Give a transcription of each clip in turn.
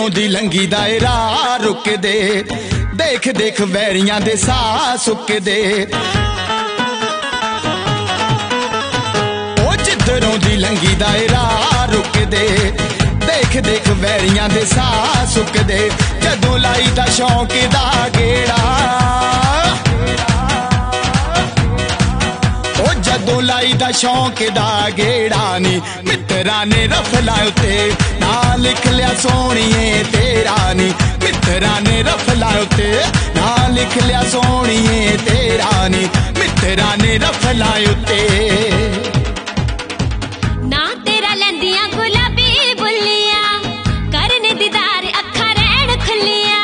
जिधरों दी लंघी दायरा रुक दे, देख देख वैरियां दे साह सुक दे। ओ जिधरों दी लंघी दायरा रुक दे, देख देख वैरियां दे साह सुक दे। जदों लाई दा शौक दा गेड़ा, ओ जदों लाई दा शौक दा गेड़ा नी मित्रा ने रफला उते ना लिख लिया सोहणीए तेरा नी। मित्रा ने रफला उते ना लिख लिया सोहणीए तेरा नी। मित्रा ने रफला उते ना तेरा लैंदियां गुलाबी बुल्लियां, करने दीदार अखा रैन खुलियां।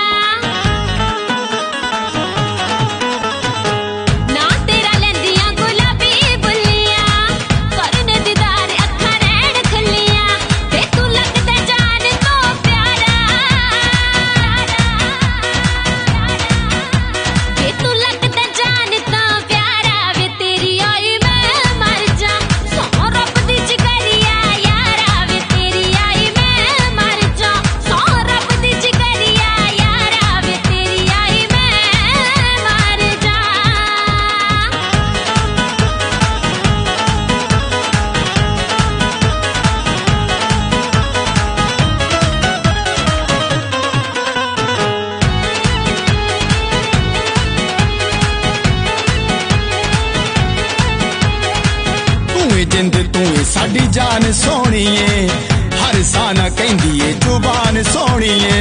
ना तेरा लैंदियां गुलाबी बुल्लियां, करने दीदार अखा रैन खुलियां। ते तू लगदा जान तो प्यारा, ते तू लगदा जान तो प्यारा। वे तेरी आई मैं मर जा, सौ रब दी जिगरिया यारा। वे तेरी आई मैं मर जा, सौ रब दी जिगरिया यारा। वे तेरी आई मैं मर जा। तू जिंद तू साडी जान सोहणीए, हर साना कहंदी ए जुबान सोहणीए।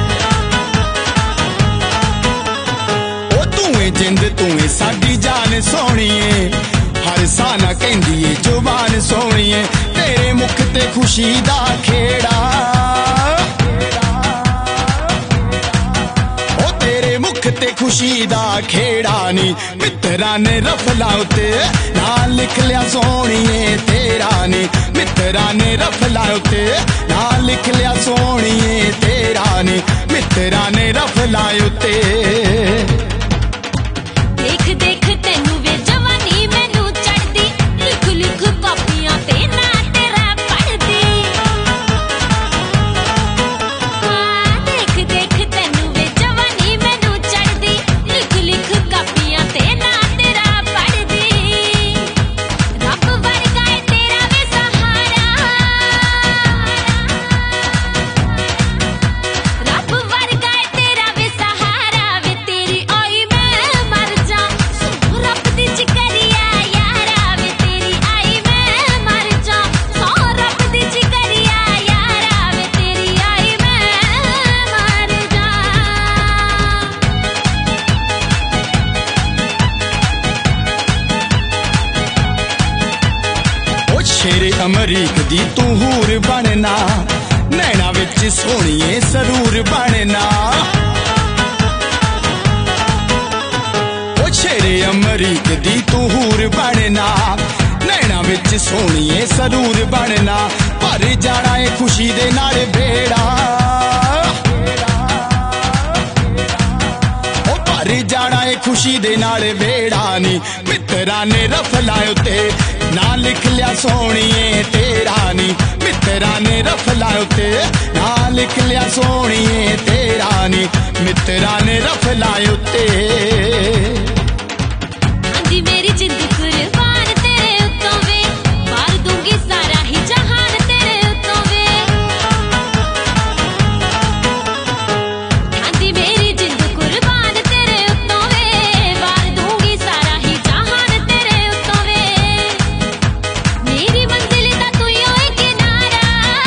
ओ तू जिंद तू साडी जान सोहणीए, हर साना कहंदी ए जुबान सोहणीए। तेरे मुख ते खुशी दा खेड़ा, ओ तेरे मुख ते खुशी दा खेड़ा नी मित्रा ने रफला उते ना लिख लिया सोहणीए तेरा नी। मित्रा ने रफला उते ना लिख लिया सोहणीए तेरा नी। मित्रा ने रफला उते देख देख तैनू वे जवानी मैनू चढ़दी, लिख लिख कापियां ते ना तेरा पढ़दी। हाँ देख देख तैनू वे जवानी मैनू चढ़दी, लिख लिख कापियां ते ना तेरा पढ़दी। रब वर्गा है तेरा वे सहारा, रब वर्गा है तेरा वे सहारा। वे तेरी आई मैं मर जा, सौ रब दी जिगरिया यारा। वे तेरी आई मैं मर जा, सौ रब दी जिगरिया यारा। वे तेरी आई मैं मर जा। ओ शेरे अमरीक दी तू हूर बनना, नैना विच सोहणीए सरूर बनना। ओ शेरे अमरीक दी तू हूर बनना, नैना विच सोहणीए सरूर बनना। भर जाना ए खुशी दे नाल बेड़ा, ओ भर जाना ए खुशी दे नाल बेड़ा नी मित्रा ने रफला उते ना लिख लिया सोहणीए तेरा नी। मित्रा ने रफला उते ना लिख लिया सोहणीए तेरा नी। मित्रा ने रफला उते आंदी मेरी जिंद कुर्बान तेरे उत्तों वे, मार दूंगी सारा ही जहान तेरे उत्तों वे। आंदी मेरी जिंद कुर्बान तेरे उत्तों वे, मार दूंगी सारा ही जहान तेरे उत्तों वे। मेरी मंजिल दा तू ही होए किनारा,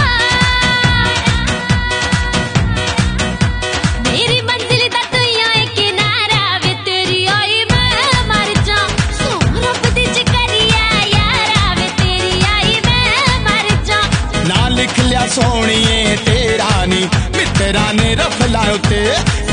मेरी मंजिल दा तू ही होए किनारा। वे तेरी आई मैं मर जा, सौ रब दी जिगरिया यारा। वे तेरी आई मैं मर जा। ना लिख लिया सोहणीए तेरा नी। मित्रा ने रफला उते